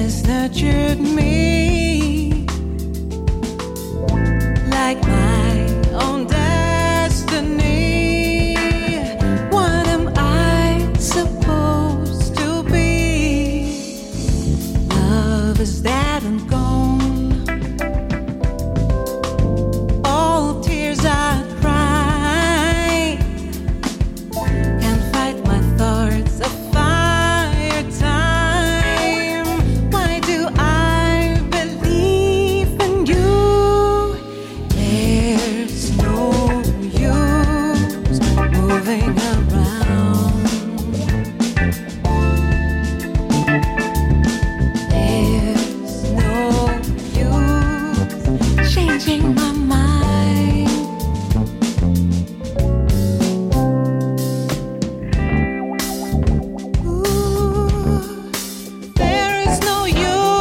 has nurtured me like my own destiny. What am I supposed to be? Love is dead and gone. All tears I cry can't fight my thoughts of fire time. Why do I believe in you? There's no use moving around. There's no use changing my mind. Ooh, there is no use.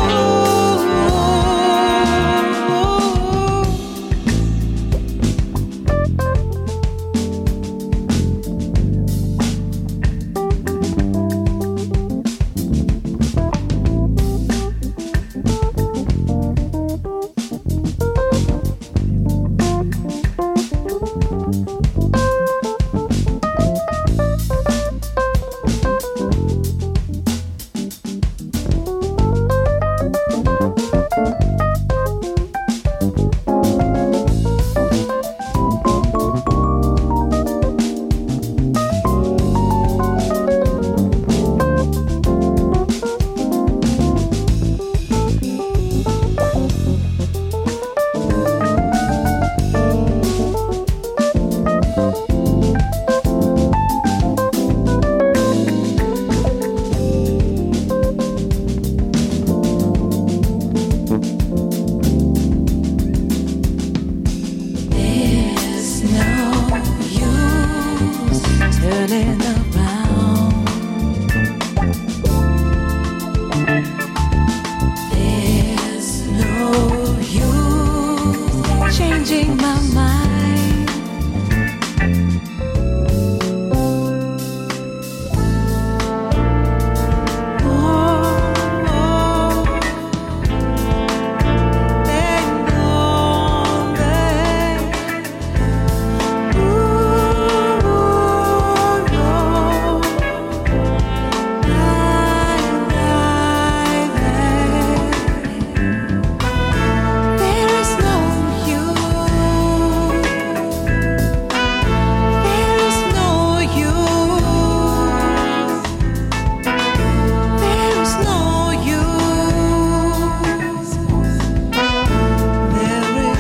There's no use turning around. There's no use changing my mind. Oh, they know that. There is no use. There is no use. There is no use. There is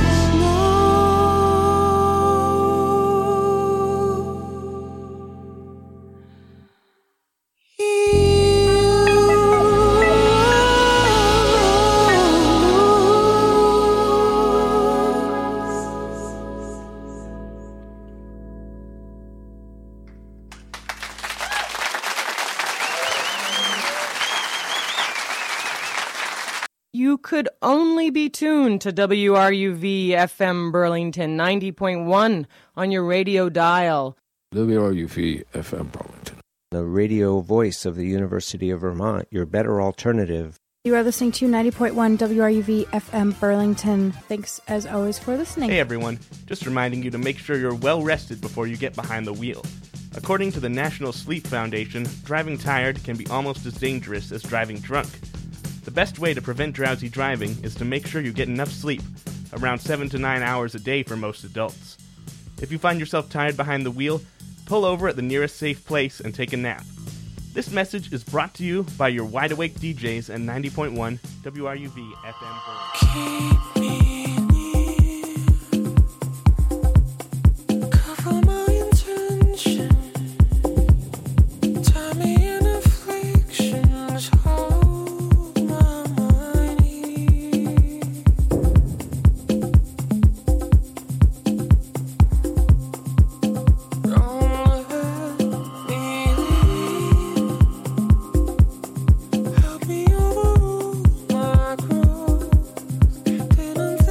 You could only be tuned to WRUV FM Burlington 90.1 on your radio dial. WRUV FM Burlington. The radio voice of the University of Vermont, your better alternative. You are listening to 90.1 WRUV FM Burlington. Thanks, as always, for listening. Hey everyone, just reminding you to make sure you're well rested before you get behind the wheel. According to the National Sleep Foundation, driving tired can be almost as dangerous as driving drunk. The best way to prevent drowsy driving is to make sure you get enough sleep, around 7 to 9 hours a day for most adults. If you find yourself tired behind the wheel, pull over at the nearest safe place and take a nap. This message is brought to you by your wide awake DJs at 90.1 WRUV FM Burlington. keep me near. Cover my intention. Tie me in afflictions. Hold my mind here. Don't let me leave. Help me overrule my growth. Didn't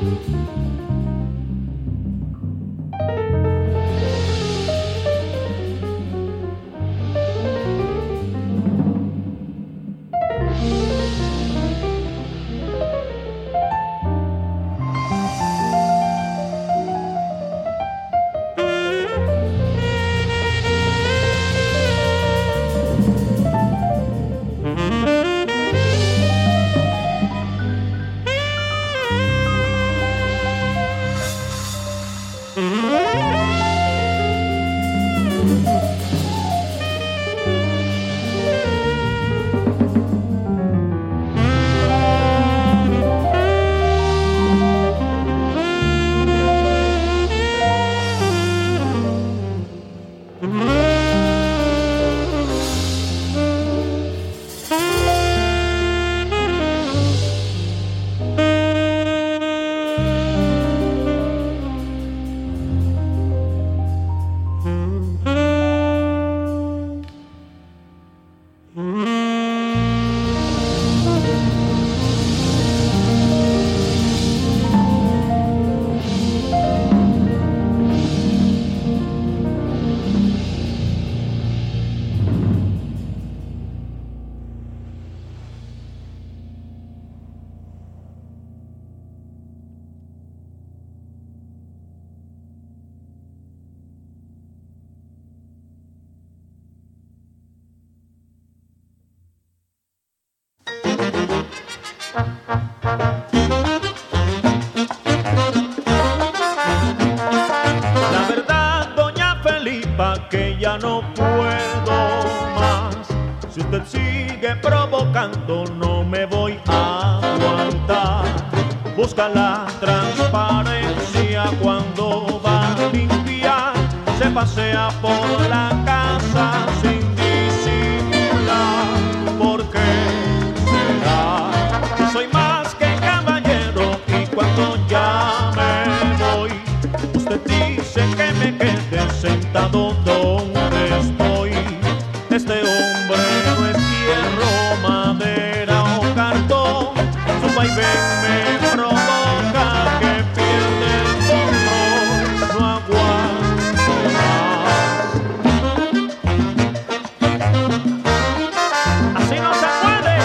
La verdad, doña Felipa, que ya no puedo más. Si usted sigue provocando, no me voy a aguantar. Busca la transparencia cuando va a limpiar. Se pasea por la casa sin disimular. ¿Por qué será? Yo soy más que caballero y cuando ya me voy, usted dice que me quede sentado donde estoy. Este hombre no es hierro, madera o cartón. Su vaivén me provoca que pierde el control. No aguanto más. Así no se puede.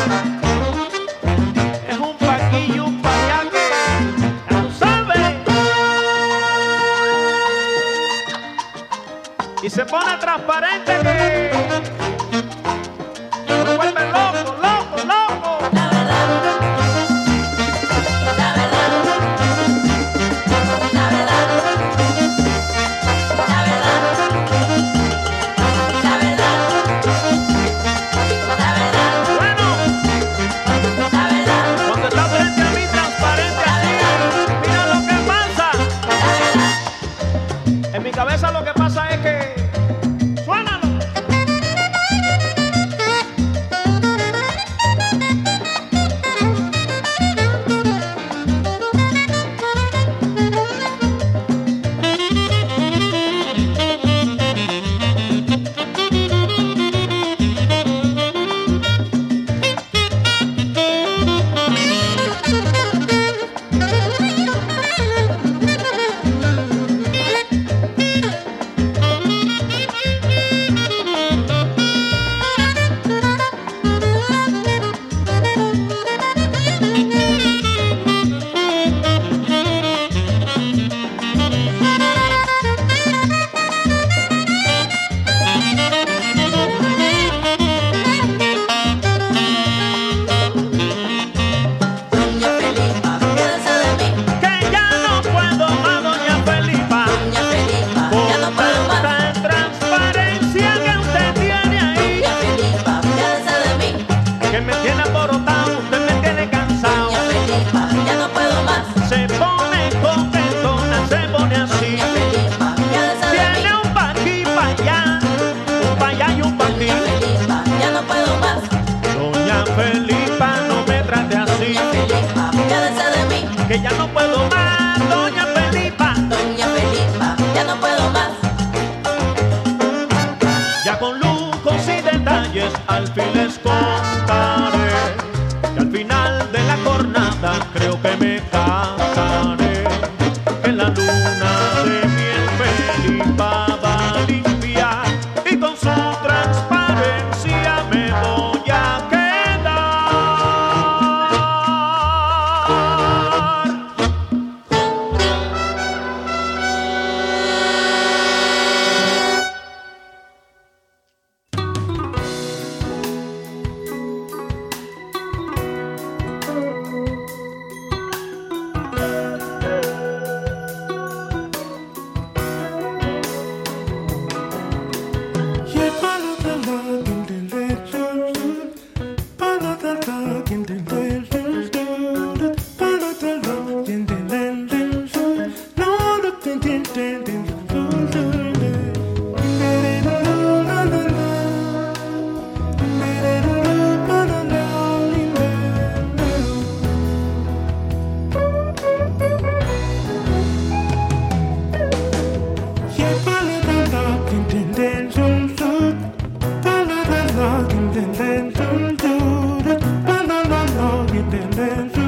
Es un paquillo, un payaque. Ya tú sabes. Y se pone transparente que me vuelve loco, loco, loco. Bueno, cuando está frente a mí transparente así, mira lo que pasa. En mi cabeza lo que pasa es que suénalo. Que ya no puedo más, doña Felipa. Doña Felipa, ya no puedo más. Ya con lujos y detalles al fin les contaré. Y al final de la jornada creo que me casaré. que tener